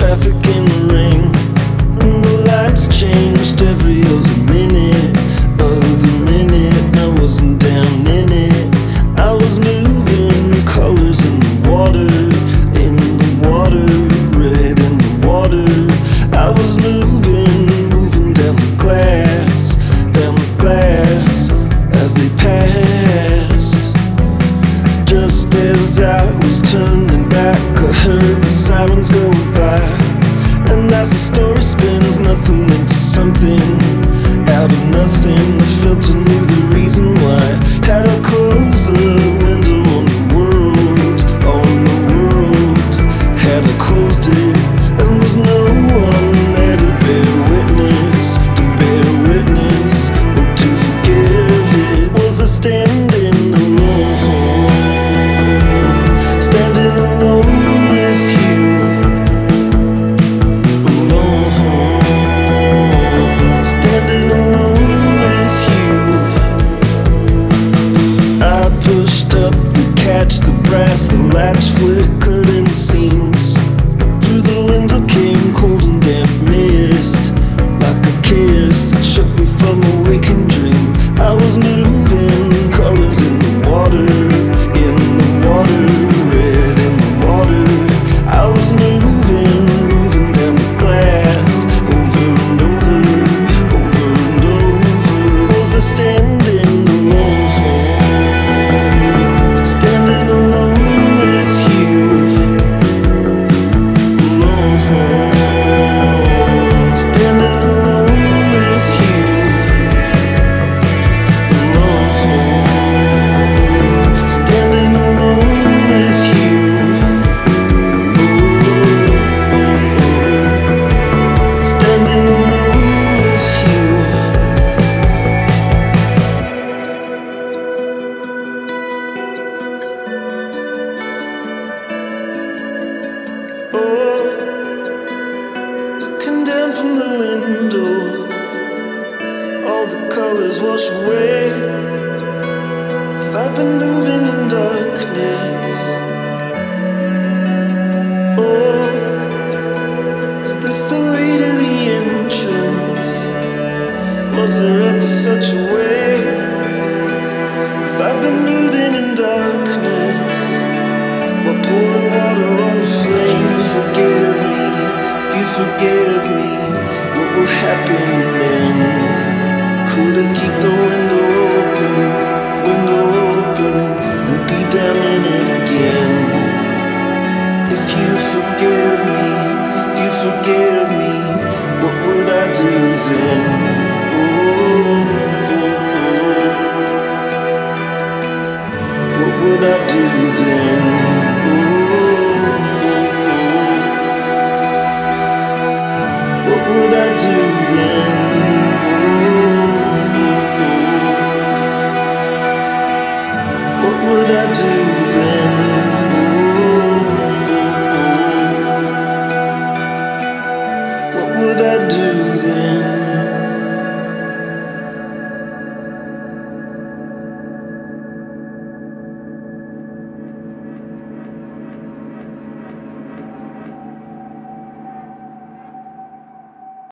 traffic in the rain, and the lights changed every other minute of the minute. I wasn't down in it, I was moving colors in the water, red in the water. I was moving down the glass as they passed. Just as I was turning back, I heard the sirens go by. And as the story spins, nothing into something, out of nothing, I felt I knew the reason why. Had I closed the window on the world, had I closed it, and was no one there to bear witness, or to forgive it. Was I standing alone with you, standing alone with you. I pushed up the catch, the brass, the latch flickered in seams. Through the window came cold and damp mist, like a kiss that shook me from a waking dream. I was moving colors in the water, red in the water. I was moving down the glass, over and over. Was I standing alone with you? Standing alone with you. Standing alone with you. Standing alone with you. Oh, looking down from the window, all the colors wash away. If I've been moving in darkness, oh, is this the way to the entrance? Was there ever such a way? If I've been moving in darkness, while pouring water on the flame, forgive me, if you forgive me, what will happen then? Could I keep the window open, and be down in it again? If you forgive me, what would I do